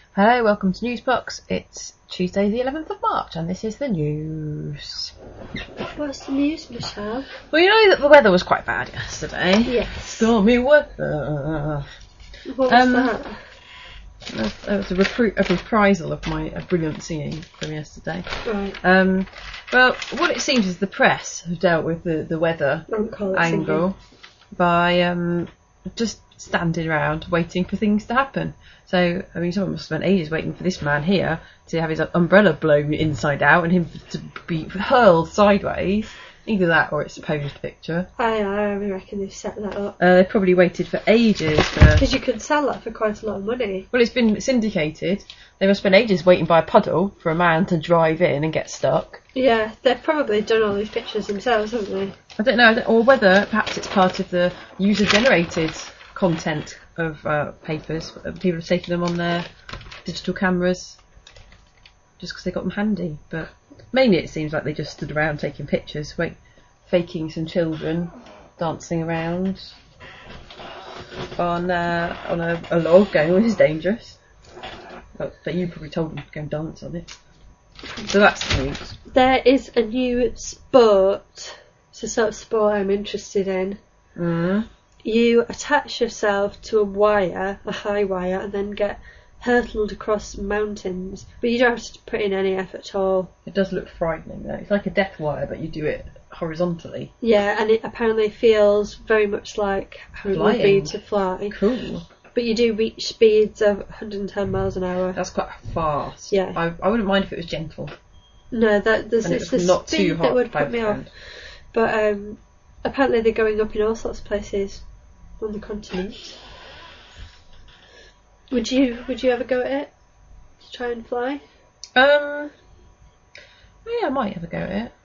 Hello, welcome to Newsbox. It's Tuesday the 11th of March and this is the news. What's the news, Michelle? Well, you know that the weather was quite bad yesterday. Yes. Stormy weather. What was that? That was a reprisal of my brilliant singing from yesterday. Right. Well, what it seems is the press have dealt with the weather angle by just standing around waiting for things to happen. So, I mean, someone must have spent ages waiting for this man here to have his umbrella blown inside out and him to be hurled sideways. Either that or it's a posed picture. I reckon they've set that up. They probably waited for ages because you could sell that for quite a lot of money. Well, it's been syndicated. They must spend ages waiting by a puddle for a man to drive in and get stuck. Yeah, they've probably done all these pictures themselves, haven't they? I don't know, or whether perhaps it's part of the user-generated content of papers. People have taken them on their digital cameras just because they got them handy. But mainly it seems like they just stood around taking pictures, faking some children dancing around on a log going, well, this is dangerous. But you probably told them to go and dance on it. So that's the news. There is a new sport. It's a sort of sport I'm interested in. You attach yourself to a high wire, and then get hurtled across mountains. But you don't have to put in any effort at all. It does look frightening though. It's like a death wire, but you do it horizontally. Yeah, and it apparently feels very much like how it would be to fly. Cool. But you do reach speeds of 110 miles an hour. That's quite fast. Yeah. I wouldn't mind if it was gentle. No, it's the not speed too hot that would put me off. But apparently they're going up in all sorts of places on the continent. Would you ever go at it to try and fly? Yeah, I might have a go at it.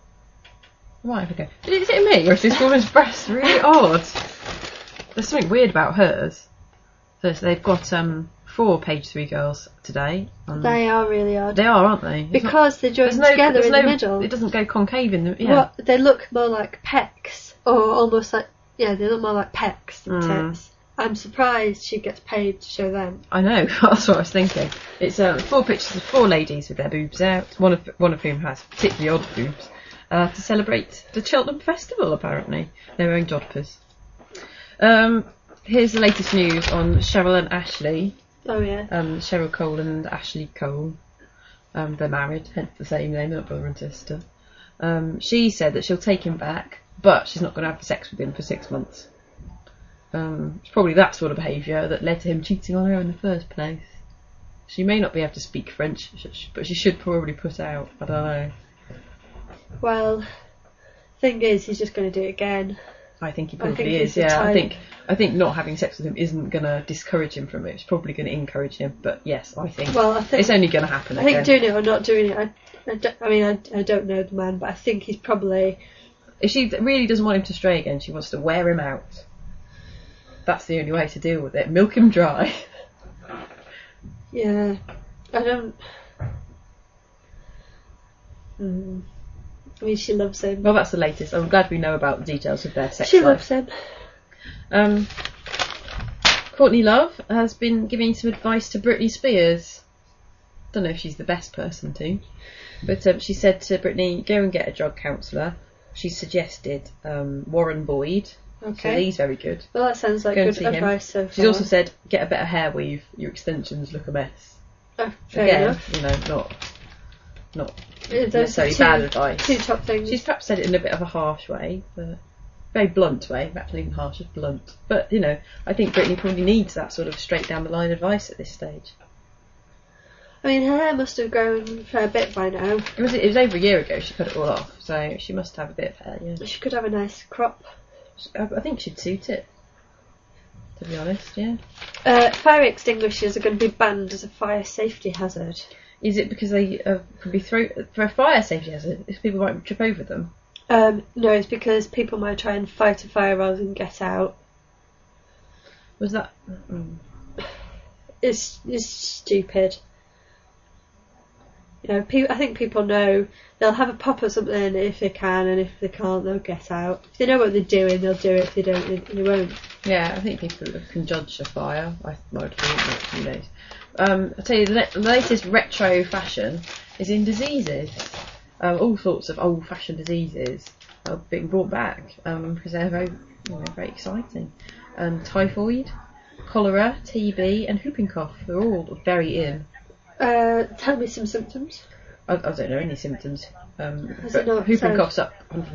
Is it me, or is this woman's breast really odd? There's something weird about hers. So they've got 4 page 3 girls today. They are really odd. They are, aren't they? Because they're joined together in the middle. It doesn't go concave in the... Yeah. Well, they look more like pecs. Or almost like... Yeah, they look more like pecs than tits. I'm surprised she gets paid to show them. I know, that's what I was thinking. It's 4 pictures of 4 ladies with their boobs out, one of whom has particularly odd boobs, to celebrate the Cheltenham Festival, apparently. They're wearing jodhpurs. Here's the latest news on Cheryl and Ashley. Oh, yeah. Cheryl Cole and Ashley Cole. They're married, hence the same name, they're not brother and sister. She said that she'll take him back, but she's not going to have sex with him for 6 months. It's probably that sort of behaviour that led to him cheating on her in the first place. She may not be able to speak French, but she should probably put out. I don't know. Well, thing is, he's just going to do it again. I think he probably is. Yeah, I think not having sex with him isn't going to discourage him from it. It's probably going to encourage him. But yes, I think it's only going to happen. I think doing it or not doing it. I don't know the man, but I think he's probably. If she really doesn't want him to stray again, she wants to wear him out. That's the only way to deal with it. Milk him dry. Yeah, I don't. I mean, she loves him. Well, that's the latest. I'm glad we know about the details of their sex She life. loves him. Courtney Love has been giving some advice to Britney Spears. Don't know if she's the best person to, but she said to Britney, go and get a drug counsellor. She suggested Warren Boyd. Okay. So he's very good. Well, that sounds like good advice so far. She's also said, get a better hair weave. Your extensions look a mess. Oh, fair enough. You know, not necessarily bad advice. 2 top things. She's perhaps said it in a bit of a harsh way, but very blunt way, perhaps not even harsh, just blunt. But, you know, I think Britney probably needs that sort of straight down the line advice at this stage. I mean, her hair must have grown for a bit by now. It was over a year ago she cut it all off, so she must have a bit of hair, yeah. She could have a nice crop. I think she'd suit it, to be honest, yeah. Fire extinguishers are going to be banned as a fire safety hazard. Is it because they could be thrown for a fire safety hazard? If people might trip over them? No, it's because people might try and fight a fire rather than get out. Was that? It's stupid. You know, I think people know they'll have a pop or something if they can, and if they can't, they'll get out. If they know what they're doing, they'll do it. If they don't, they won't. Yeah, I think people can judge a fire. I would think, who knows. I'll tell you, the latest retro fashion is in diseases. All sorts of old-fashioned diseases are being brought back because they're very exciting. Typhoid, cholera, TB, and whooping cough. They're all very in. Tell me some symptoms. I don't know any symptoms. But not whooping cough's up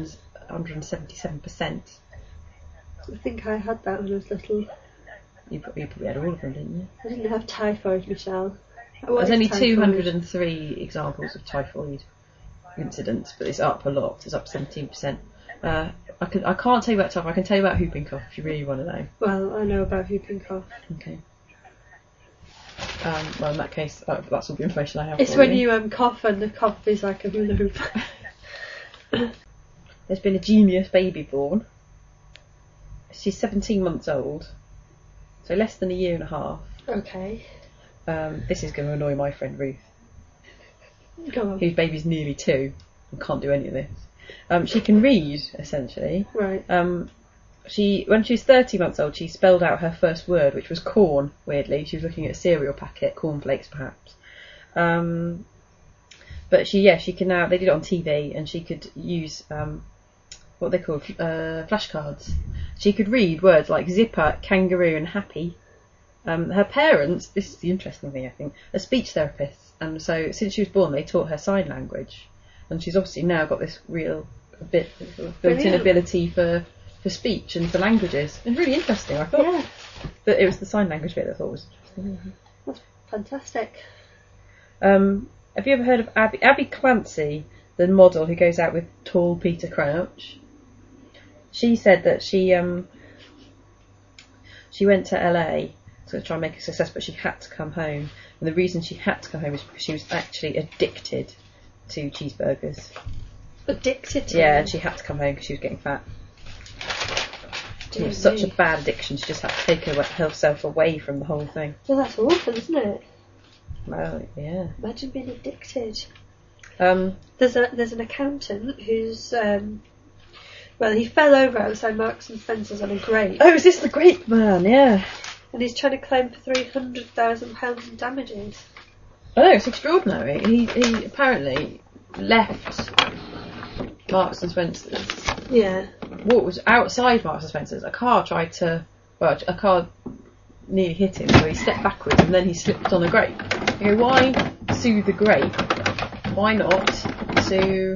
177%. I think I had that when I was little. You probably had all of them, didn't you? I didn't have typhoid, Michelle. There's only 203 examples of typhoid incidents, but it's up a lot. It's up 17%. I can't tell you about typhoid. I can tell you about whooping cough if you really want to know. Well, I know about whooping cough. Okay. Well, in that case, that's all the information I have. It's when you cough and the cough is like a hula hoop. There's been a genius baby born. She's 17 months old, so less than a year and a half. Okay. This is going to annoy my friend Ruth, Go on. whose baby's nearly 2 and can't do any of this. She can read, essentially. Right. When she was 30 months old, she spelled out her first word, which was corn, weirdly. She was looking at a cereal packet, cornflakes perhaps. But she can now, they did it on TV, and she could use what they call flashcards. She could read words like zipper, kangaroo and happy. Her parents, this is the interesting thing I think, are speech therapists, and so since she was born they taught her sign language, and she's obviously now got this real built-in ability for speech and for languages. It's really interesting, I thought. Yeah. But it was the sign language bit that I thought was interesting. That's fantastic. Have you ever heard of Abby Clancy, the model who goes out with tall Peter Crouch? She said that she went to LA to try and make a success, but she had to come home. And the reason she had to come home is because she was actually addicted to cheeseburgers. Addicted to Yeah, them? and she had to come home because she was getting fat. It was Dear such a me. bad addiction, she just had to take herself away from the whole thing. Well, that's awful, isn't it? Well, yeah. Imagine being addicted. Um, There's an accountant who's he fell over outside Marks and Spencer's on a grate, oh, is this the grape man? Yeah. and he's trying to claim for £300,000 in damages. Oh, it's extraordinary. He apparently left Marks and Spencer's. Yeah. What was outside Marks and Spencer's? A car nearly hit him, so he stepped backwards and then he slipped on a grape. You go, why sue the grape? Why not sue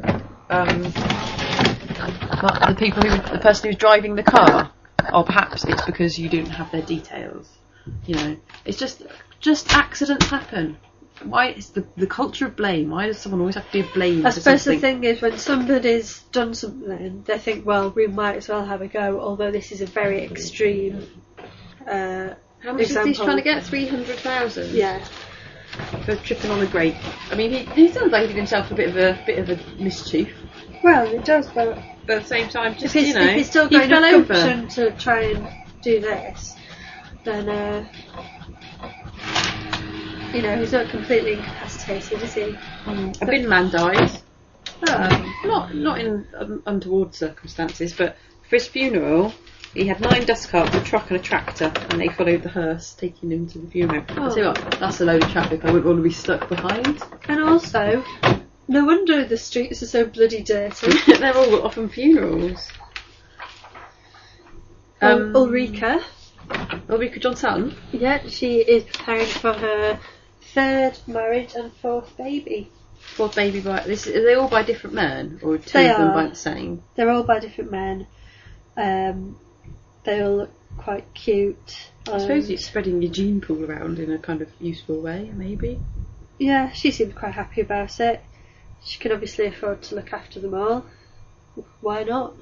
the person who's driving the car? Or perhaps it's because you don't have their details. You know, it's just accidents happen. Why is the culture of blame? Why does someone always have to be blamed? I suppose the thing is, when somebody's done something, they think, well, we might as well have a go, although this is a very extreme How much example. is he trying to get? 300,000? Yeah. for tripping on a grape. I mean, he sounds like he did himself a bit of a mischief. Well, it does, but But at the same time, just if he's still he got fell enough over. gumption to try and do this, then he's not completely incapacitated, is he? A bin man died. Oh. Not in untoward circumstances, but for his funeral, he had 9 dust carts, a truck and a tractor, and they followed the hearse, taking him to the funeral. I'll tell you what, that's a load of traffic I wouldn't want to be stuck behind. And also, no wonder the streets are so bloody dirty. They're all often funerals. Ulrika John Sutton? Yeah, she is preparing for her 3rd marriage and 4th baby. 4th baby by... Are they all by different men? Or 2 They of them are. by the same? They're all by different men. They all look quite cute. I suppose it's spreading your gene pool around in a kind of useful way, maybe. Yeah, she seems quite happy about it. She can obviously afford to look after them all. Why not?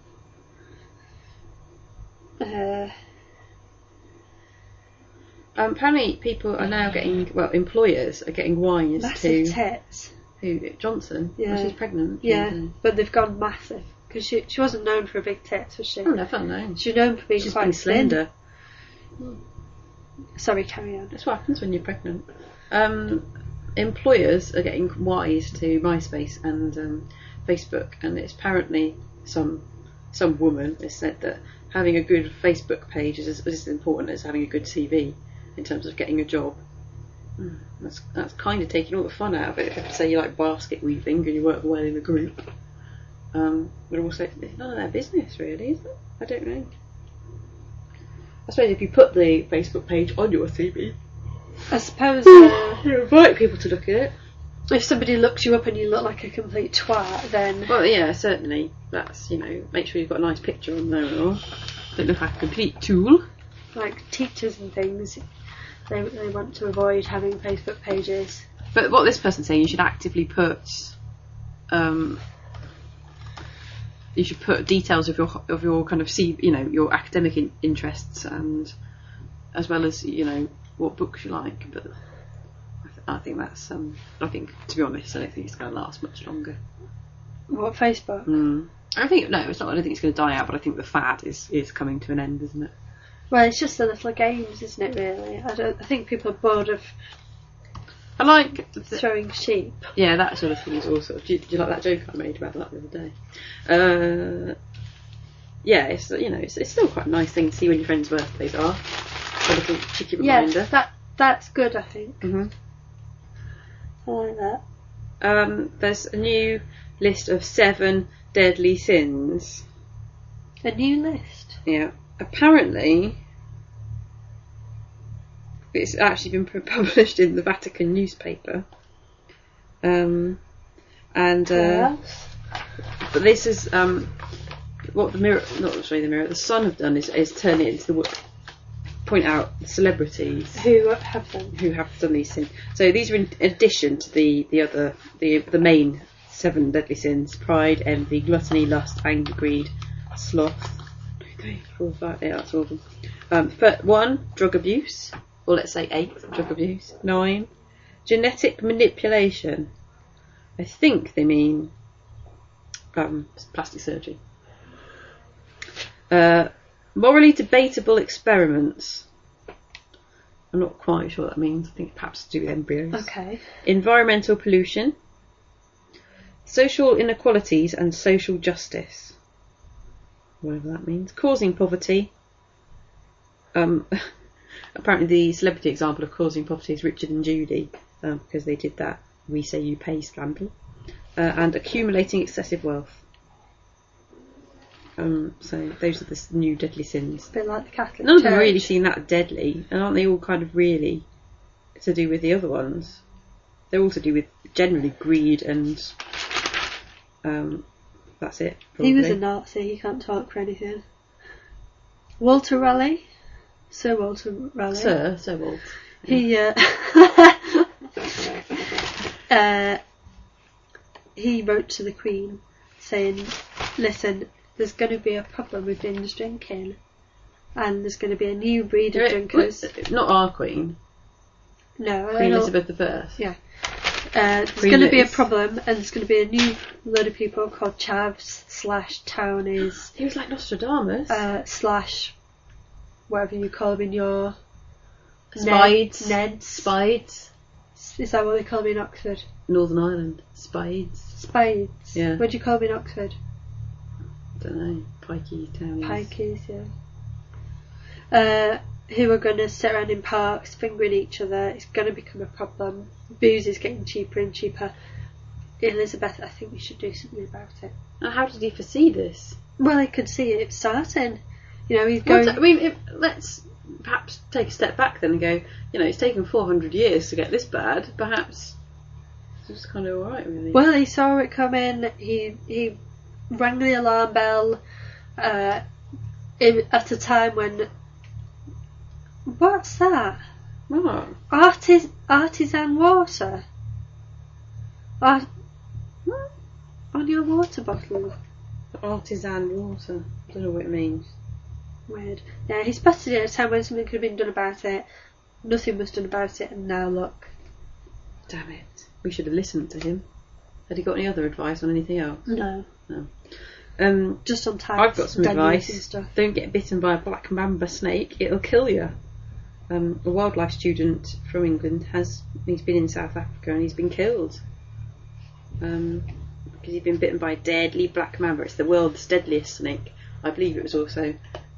Apparently people are now getting... Well, employers are getting wise Massive to... tits. Who? Johnson? Yeah. She's pregnant. Yeah, but they've gone massive. Because she wasn't known for a big tits, was she? Oh, never known. She was known for being She's quite been thin. slender. Sorry, carry on. That's what happens when you're pregnant. employers are getting wise to MySpace and Facebook, and it's apparently some woman has said that having a good Facebook page is as important as having a good CV in terms of getting a job. That's kind of taking all the fun out of it. If say you like basket weaving and you work well in a group, but also it's none of their business really, is it? I don't know. I suppose if you put the Facebook page on your CV, I suppose you invite people to look at it. if somebody looks you up and you look like a complete twat, then Well, yeah, certainly. That's, make sure you've got a nice picture on there and all. Don't look like a complete tool. like teachers and things, they want to avoid having Facebook pages. But what this person's saying, you should actively put, you should put details of your kind of your academic interests, and as well as what books you like. But I think that's I think, to be honest, I don't think it's going to last much longer. What, Facebook? I think no, it's not. I don't think it's going to die out, but I think the fad is coming to an end, isn't it? Well, it's just the little games, isn't it? Really, I think people are bored of I like throwing sheep. Yeah, that sort of thing is also. Do you like that joke I made about that the other day? Yeah, it's it's still quite a nice thing to see when your friends' birthdays are. A little cheeky reminder. Yeah, that's good. I think. Mm-hmm. I like that. There's a new list of 7 deadly sins. A new list. Yeah. Apparently, it's actually been published in the Vatican newspaper. But this is what the Sun have done is turn it into point out celebrities who have done these sins. So these are in addition to the main 7 deadly sins: pride, envy, gluttony, lust, anger, greed, sloth. 3, 4, 5, yeah, that's all of them. 1, drug abuse, or let's say 8, drug abuse. 9, genetic manipulation. I think they mean plastic surgery. Morally debatable experiments. I'm not quite sure what that means. I think perhaps to do with embryos. Okay. Environmental pollution. Social inequalities and social justice. Whatever that means. Causing poverty. Apparently the celebrity example of causing poverty is Richard and Judy, because they did that We Say You Pay scandal. And accumulating excessive wealth. So those are the new deadly sins. A bit like the Catholic None of Church. them really seem that deadly, and aren't they all kind of really to do with the other ones? They're all to do with generally greed and that's it. Probably. He was a Nazi, he can't talk for anything. Walter Raleigh? Sir Walter Raleigh. Sir Walt. He wrote to the Queen saying, listen, there's going to be a problem with binge drinking, and there's going to be a new breed of drinkers. Not our Queen. No, Queen Elizabeth I. Yeah. There's going to be a problem, and there's going to be a new load of people called chavs / townies. He was like Nostradamus. / whatever you call them in your... Spides. Neds. Spides. Is that what they call them in Oxford? Northern Ireland. Spides. Spides. Yeah. What do you call them in Oxford? I don't know. Pikey, townies. Pikeys, yeah. Who are going to sit around in parks fingering each other. It's going to become a problem. Booze is getting cheaper and cheaper. Elizabeth, I think we should do something about it. And how did he foresee this? Well, he could see it starting. He's going... Let's perhaps take a step back then and go, it's taken 400 years to get this bad. Perhaps it's just kind of alright, really. Well, he saw it coming. He rang the alarm bell at a time when... What's that? What? Artisan water. On your water bottle. Artisan water. I don't know what it means. Weird. Yeah, he spotted it at a time when something could have been done about it. Nothing was done about it, and now look. Damn it. We should have listened to him. Had he got any other advice on anything else? No. Just on time. I've got some advice. Don't get bitten by a black mamba snake. It'll kill you. a wildlife student from England he's been in South Africa and he's been killed because he'd been bitten by a deadly black mamba. It's the world's deadliest snake. I believe it was also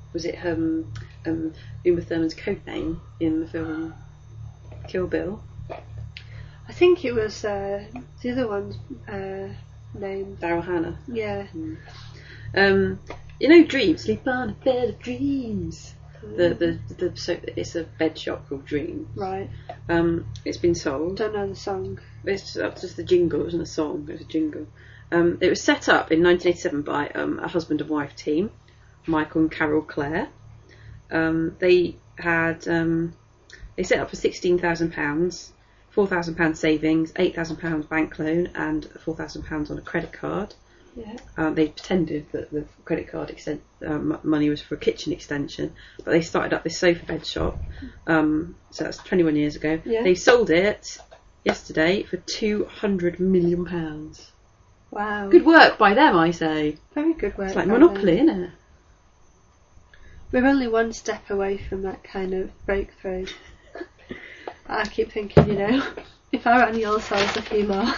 Uma Thurman's code name in the film Kill Bill. I think it was the other one's name. Daryl Hannah. Yeah. You know, Dreams. Sleep on a bed of dreams. So it's a bed shop called Dream. Right. It's been sold. Don't know the song. It's just the jingle. It wasn't a song. It was a jingle. It was set up in 1987 by a husband and wife team, Michael and Carol Clare. They set up for £16,000, £4,000 savings, £8,000 bank loan, and £4,000 on a credit card. Yeah. They pretended that the credit card money was for a kitchen extension, but they started up this sofa bed shop. So that's 21 years ago. Yeah. They sold it yesterday for £200 million. Wow. Good work by them, I say. Very good work. It's like by Monopoly, them. isn't it? We're only one step away from that kind of breakthrough. I keep thinking, if I were on your size, a few more.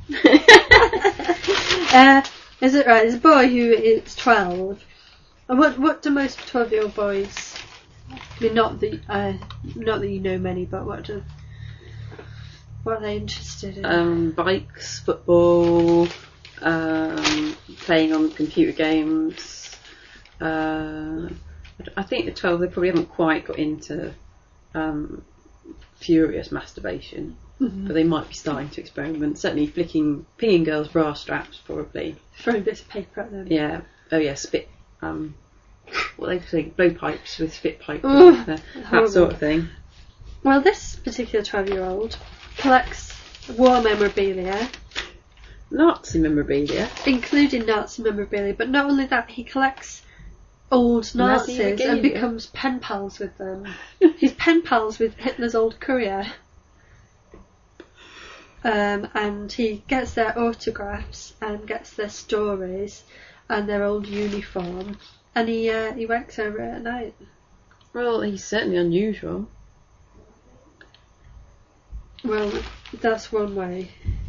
Is it right? There's a boy who is 12. And what do most 12-year-old boys? I mean, not that you know many, but what are they interested in? Bikes, football, playing on computer games. I think at 12 they probably haven't quite got into furious masturbation, but they might be starting to experiment. Certainly pinging girls' bra straps, probably. Throwing bits of paper at them. Yeah. Oh yeah, spit. What they say, blowpipes with spit pipe. That sort of thing. Well, this particular 12-year-old collects war memorabilia. Nazi memorabilia. Including Nazi memorabilia, but not only that, he collects old Nazis and becomes pen pals with them. He's pen pals with Hitler's old courier. And he gets their autographs and gets their stories and their old uniform, and he works over it at night. Well, he's certainly unusual. Well, that's one way.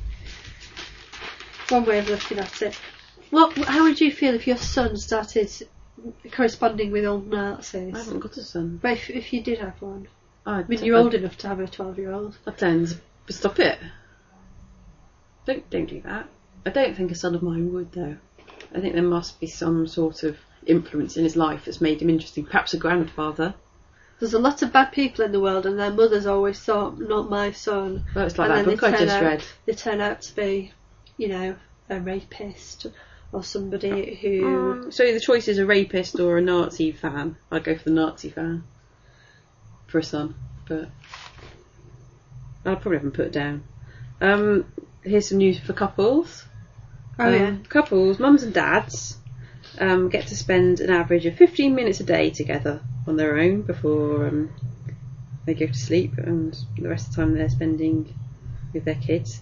One way of looking at it. How would you feel if your son started corresponding with old Nazis? I haven't got a son. But if you did have one. I mean, you're old enough to have a 12-year-old. Stop it. Don't do that. I don't think a son of mine would, though. I think there must be some sort of influence in his life that's made him interesting. Perhaps a grandfather. There's a lot of bad people in the world, and their mothers always thought, not my son. Well, it's like that book I just read. They turn out to be, a rapist or somebody who... So the choice is a rapist or a Nazi fan. I'd go for the Nazi fan for a son, but I'll probably have him put it down. Here's some news for couples. Couples, mums and dads, get to spend an average of 15 minutes a day together on their own before they go to sleep, and the rest of the time they're spending with their kids.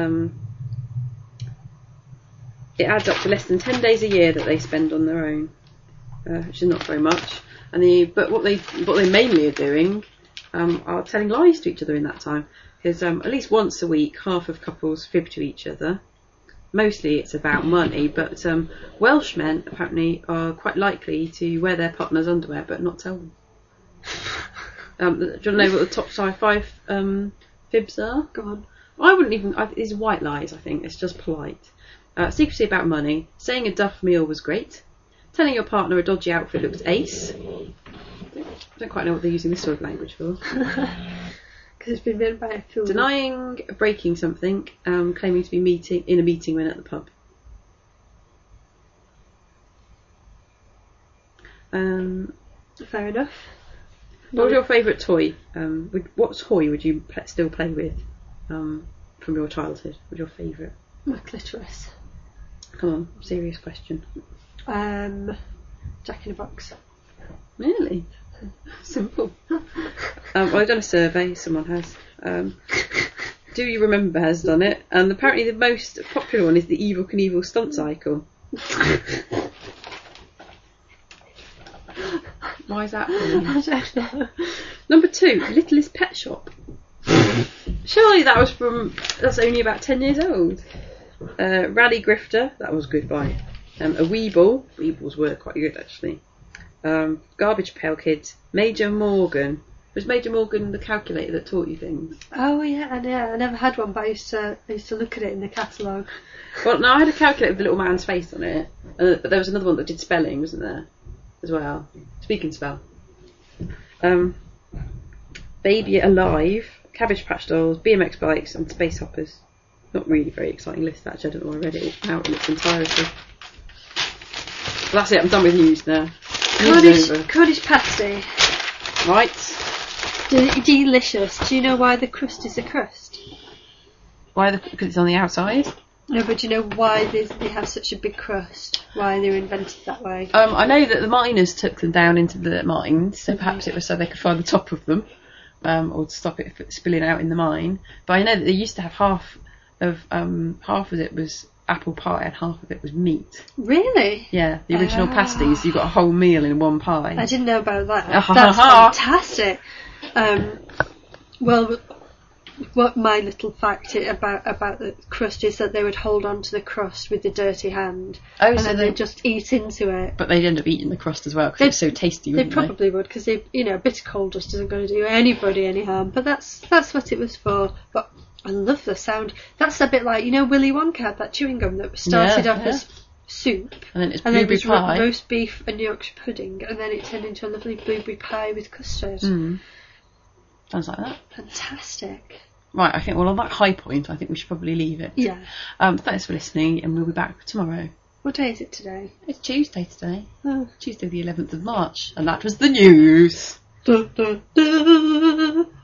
It adds up to less than 10 days a year that they spend on their own, which is not very much. But what they mainly are doing are telling lies to each other in that time. Because at least once a week, half of couples fib to each other. Mostly it's about money, but Welsh men apparently are quite likely to wear their partner's underwear but not tell them. Do you want to know what the top 5 fibs are? Go on. I wouldn't even... these are white lies, I think. It's just polite. Secrecy about money. Saying a duff meal was great. Telling your partner a dodgy outfit looked ace. I don't quite know what they're using this sort of language for. Because it's been written by a fool. Denying breaking something, claiming to be in a meeting when at the pub. Fair enough. What was your favourite toy? What toy would you still play with from your childhood? What's your favourite? My clitoris. Come on, serious question. Jack in a Box. Really? Simple. I've done a survey, someone has. Do You Remember has done it, and apparently the most popular one is the Evel Knievel stunt cycle. Why is that funny? I don't know. Number 2, Littlest Pet Shop. Surely that's only about 10 years old. Rally Grifter, that was good by. A Weeble. Weebles were quite good actually. Garbage Pail Kids. Major Morgan. Was Major Morgan the calculator that taught you things? Oh yeah, I never had one, but I used to look at it in the catalogue. Well, no, I had a calculator with the little man's face on it, but there was another one that did spelling, wasn't there? As well. Speak and spell. Baby Alive, Cabbage Patch Dolls, BMX bikes, and Space Hoppers. Not really very exciting list actually. I don't know why I read it out in its entirety. Well, that's it. I'm done with news now. Cottage Patsy. Right. Delicious. Do you know why the crust is a crust? Why? Because it's on the outside. No, but do you know why they have such a big crust? Why they were invented that way? I know that the miners took them down into the mines, so perhaps it was so they could find the top of them, or to stop it spilling out in the mine. But I know that they used to have half of it was apple pie and half of it was meat. Really? Yeah, the original pasties. You got a whole meal in one pie. I didn't know about that. That's fantastic. Well, what my little fact about the crust is that they would hold on to the crust with the dirty hand, and then they'd just eat into it. But they'd end up eating the crust as well because it's so tasty. They probably would, because a bit of coal dust isn't going to do anybody any harm. But that's what it was for. But I love the sound. That's a bit like Willy Wonka had that chewing gum that started off as soup, and then it's blueberry pie, roast beef and Yorkshire pudding, and then it turned into a lovely blueberry pie with custard. Sounds like that. Fantastic. Right, I think on that high point, I think we should probably leave it. Yeah. Thanks for listening, and we'll be back tomorrow. What day is it today? It's Tuesday today. Oh. Tuesday the 11th of March, and that was the news. Da, da, da.